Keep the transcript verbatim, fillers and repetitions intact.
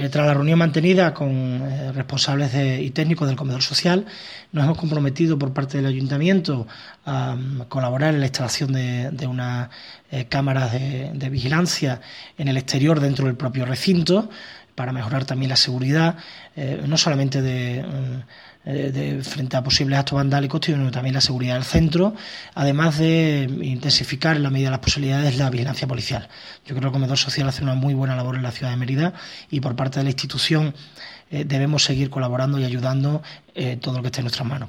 Tras la reunión mantenida con eh, responsables de, y técnicos del comedor social, nos hemos comprometido por parte del Ayuntamiento a um, colaborar en la instalación de, de unas eh, cámaras de, de vigilancia en el exterior dentro del propio recinto para mejorar también la seguridad, eh, no solamente de, eh, de frente a posibles actos vandálicos, sino también la seguridad del centro, además de intensificar en la medida de las posibilidades la vigilancia policial. Yo creo que el comedor social hace una muy buena labor en la ciudad de Mérida y por parte de la institución eh, debemos seguir colaborando y ayudando eh, todo lo que esté en nuestras manos.